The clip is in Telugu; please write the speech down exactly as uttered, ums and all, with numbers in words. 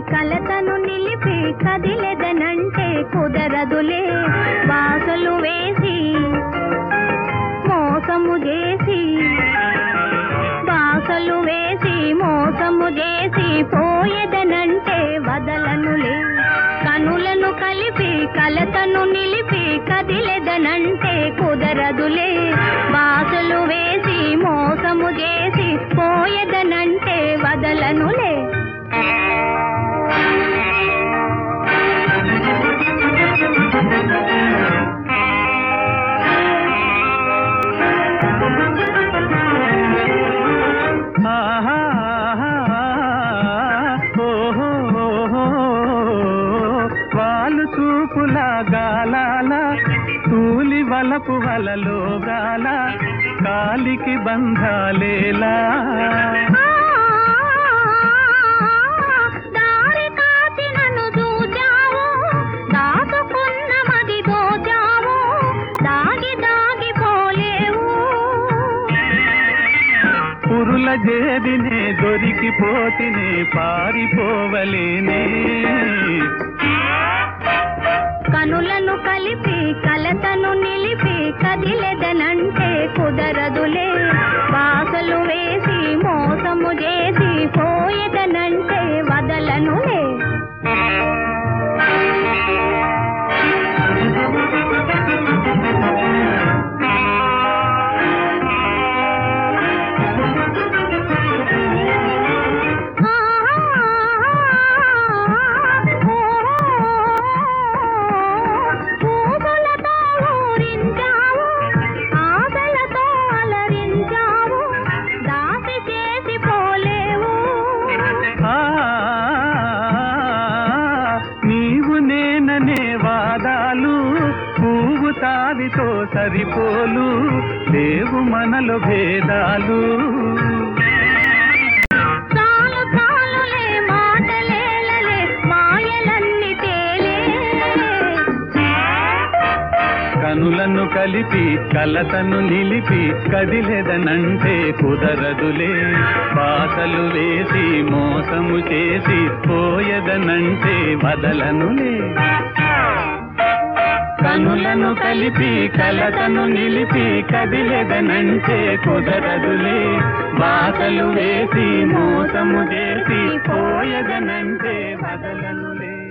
కలతను నిలిపి కదిలెదనంటే కుదరదులే. వాసలు వేసి మోసము చేసి వాసలు వేసి మోసము చేసి పోయేదనంటే వదలనులే. కనులను కలిపి కలతను నిలిపి కదిలెదనంటే కుదరదులే. వాసలు వేసి మోసము చేసి పోయేదనంటే వదలనులే. వాళ్ళు చూపుల గాలాల తూలి వలపు వలలో గాల కాలికి బంధాలేలా. దారి కాచి నన్ను చూచావు, దాచుకున్న మది దోచావు, దాగి దాగి పోలేవు. పురుల జేదినే దొరికిపోతినే పారిపోవలేనే. కనులను కలిపి కలతను నిలిపి కదిలెదనంటే కుదరదులే. వాసలు వేసి మోసము చేసి పోయేదనంటే వదలనులే. వాదాలు పువ్వు తావితో సరిపోలు లేవు మనలో భేదాలు. చాలు చాలులే మాటలేలలే మాయలన్నీ తేలే. కనులను కలిపి కలతను నిలిపి కదిలెదనంటే కుదరదులే. బాసలు వేసి మోసము చేసి పోయదనంటే వదలనులే. కనులను కలిపి కలతను నిలిపి కదిలెదనంటే కుదరదులే. బాసలు వేసి మోసము చేసి పోయదనంటే వదలనులే.